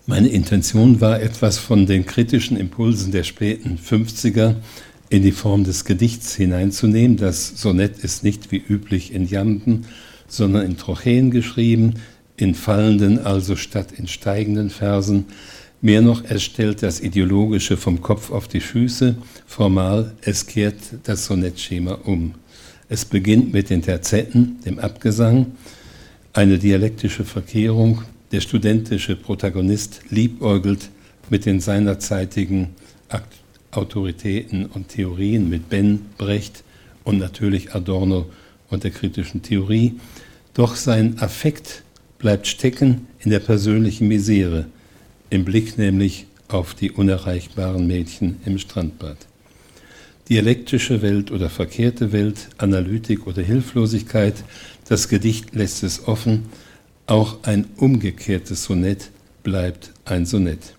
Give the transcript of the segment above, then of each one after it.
Meine Intention war, etwas von den kritischen Impulsen der späten 50er in die Form des Gedichts hineinzunehmen. Das Sonett ist nicht wie üblich in Jamben, sondern in Trocheen geschrieben, in fallenden, also statt in steigenden Versen. Mehr noch, es stellt das Ideologische vom Kopf auf die Füße. Formal, es kehrt das Sonettschema um. Es beginnt mit den Terzetten, dem Abgesang, eine dialektische Verkehrung. Der studentische Protagonist liebäugelt mit den seinerzeitigen Autoritäten und Theorien, mit Benn, Brecht und natürlich Adorno und der kritischen Theorie. Doch sein Affekt bleibt stecken in der persönlichen Misere, im Blick nämlich auf die unerreichbaren Mädchen im Strandbad. Dialektische Welt oder verkehrte Welt, Analytik oder Hilflosigkeit, das Gedicht lässt es offen. Auch ein umgekehrtes Sonett bleibt ein Sonett.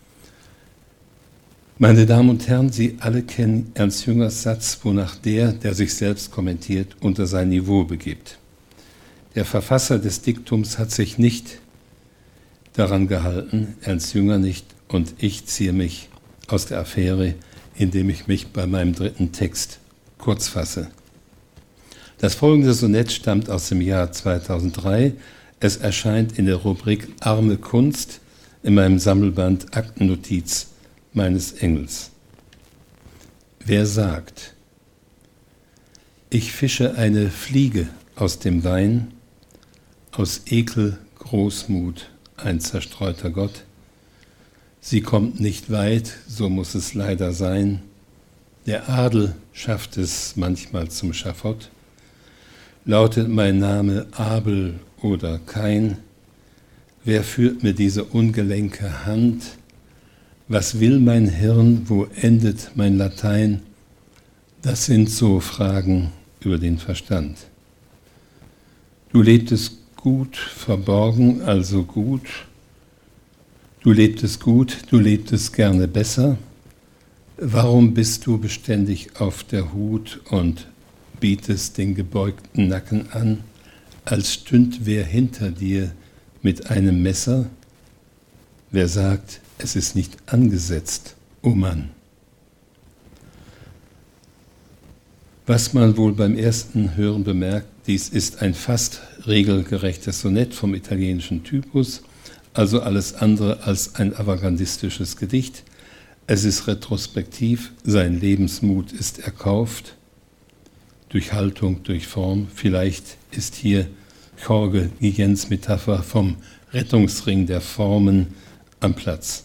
Meine Damen und Herren, Sie alle kennen Ernst Jüngers Satz, wonach der sich selbst kommentiert, unter sein Niveau begibt. Der Verfasser des Diktums hat sich nicht daran gehalten, Ernst Jünger nicht, und ich ziehe mich aus der Affäre, indem ich mich bei meinem dritten Text kurz fasse. Das folgende Sonett stammt aus dem Jahr 2003. Es erscheint in der Rubrik Arme Kunst in meinem Sammelband Aktennotiz meines Engels. Wer sagt, ich fische eine Fliege aus dem Wein, aus Ekel Großmut ein zerstreuter Gott. Sie kommt nicht weit, so muss es leider sein. Der Adel schafft es manchmal zum Schafott. Lautet mein Name Abel oder Kain? Wer führt mir diese ungelenke Hand? Was will mein Hirn, wo endet mein Latein? Das sind so Fragen über den Verstand. Du lebtest gut, verborgen, also gut. Du lebtest gut, du lebtest gerne besser. Warum bist du beständig auf der Hut und bietest den gebeugten Nacken an, als stünd wer hinter dir mit einem Messer? Wer sagt, es ist nicht angesetzt, oh Mann. Was man wohl beim ersten Hören bemerkt, dies ist ein fast regelgerechtes Sonett vom italienischen Typus, also alles andere als ein avantgardistisches Gedicht. Es ist retrospektiv, sein Lebensmut ist erkauft, durch Haltung, durch Form. Vielleicht ist hier Jorge Guillens Metapher vom Rettungsring der Formen am Platz.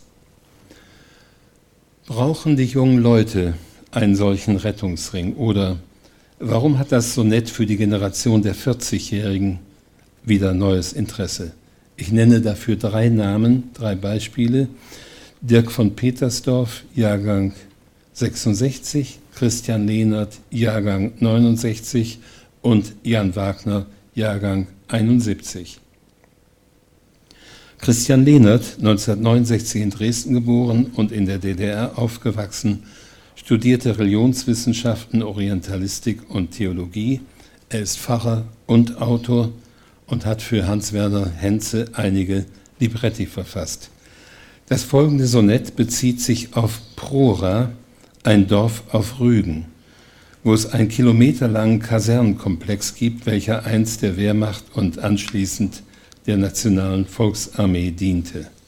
Brauchen die jungen Leute einen solchen Rettungsring? Oder warum hat das Sonett für die Generation der 40-Jährigen wieder neues Interesse? Ich nenne dafür 3 Namen, 3 Beispiele. Dirk von Petersdorf, Jahrgang 66, Christian Lehnert, Jahrgang 69 und Jan Wagner, Jahrgang 71. Christian Lehnert, 1969 in Dresden geboren und in der DDR aufgewachsen, studierte Religionswissenschaften, Orientalistik und Theologie. Er ist Pfarrer und Autor und hat für Hans-Werner Henze einige Libretti verfasst. Das folgende Sonett bezieht sich auf Prora, ein Dorf auf Rügen, wo es einen kilometerlangen Kasernenkomplex gibt, welcher einst der Wehrmacht und anschließend der Nationalen Volksarmee diente.